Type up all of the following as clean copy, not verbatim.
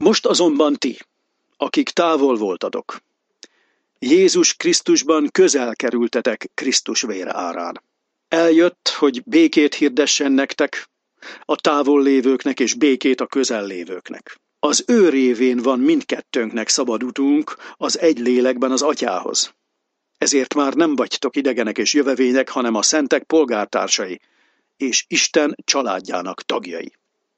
Most azonban ti, akik távol voltatok, Jézus Krisztusban közel kerültetek Krisztus vére árán. Eljött, hogy békét hirdessen nektek, a távol lévőknek és békét a közel lévőknek. Az ő révén van mindkettőnknek szabad utunk az egy lélekben az Atyához. Ezért már nem vagytok idegenek és jövevények, hanem a szentek polgártársai, és Isten családjának tagjai.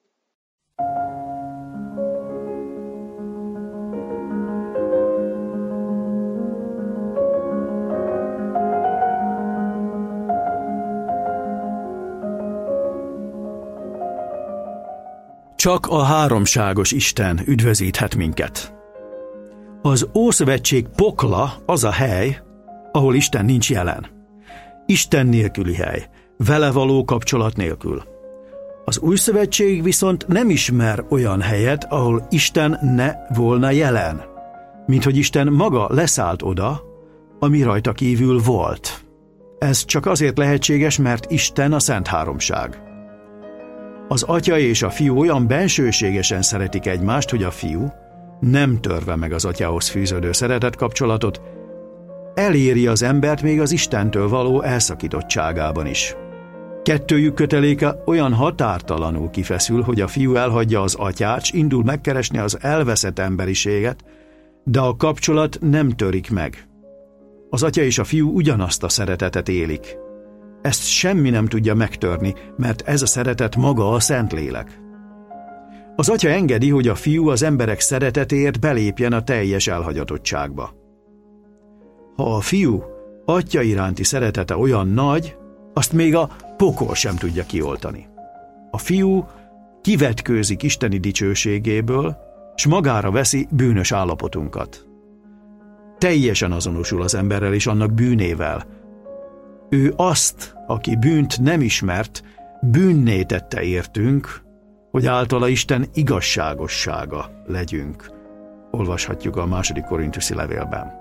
Csak a háromságos Isten üdvözíthet minket. Az Ószövetség pokla az a hely, ahol Isten nincs jelen. Isten nélküli hely, vele való kapcsolat nélkül. Az Új Szövetség viszont nem ismer olyan helyet, ahol Isten ne volna jelen, mint hogy Isten maga leszállt oda, ami rajta kívül volt. Ez csak azért lehetséges, mert Isten a Szent Háromság. Az Atya és a Fiú olyan bensőségesen szeretik egymást, hogy a Fiú, nem törve meg az Atyához fűződő szeretetkapcsolatot, eléri az embert még az Istentől való elszakítottságában is. Kettőjük köteléke olyan határtalanul kifeszül, hogy a Fiú elhagyja az Atyát, s indul megkeresni az elveszett emberiséget, de a kapcsolat nem törik meg. Az Atya és a Fiú ugyanazt a szeretetet élik. Ezt semmi nem tudja megtörni, mert ez a szeretet maga a Szentlélek. Az Atya engedi, hogy a Fiú az emberek szeretetéért belépjen a teljes elhagyatottságba. Ha a Fiú Atya iránti szeretete olyan nagy, azt még a pokol sem tudja kioltani. A Fiú kivetkőzik isteni dicsőségéből, s magára veszi bűnös állapotunkat. Teljesen azonosul az emberrel és annak bűnével. Ő azt, aki bűnt nem ismert, bűnné tette értünk, hogy általa Isten igazságossága legyünk. Olvashatjuk a 2. Korinthuszi levélben.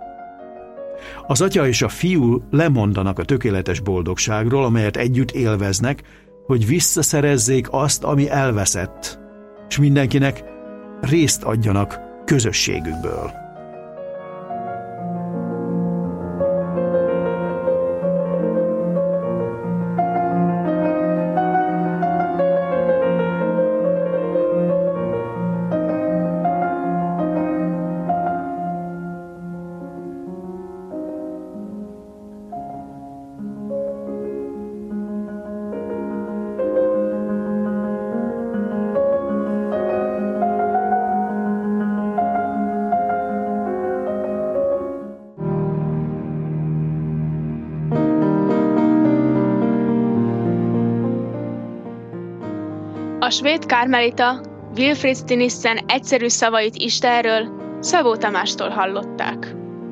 Az Atya és a Fiú lemondanak a tökéletes boldogságról, amelyet együtt élveznek, hogy visszaszerezzék azt, ami elveszett, és mindenkinek részt adjanak közösségükből. A svéd kármelita Wilfrid Stinissen egyszerű szavait Istenről Szabó Tamástól hallották.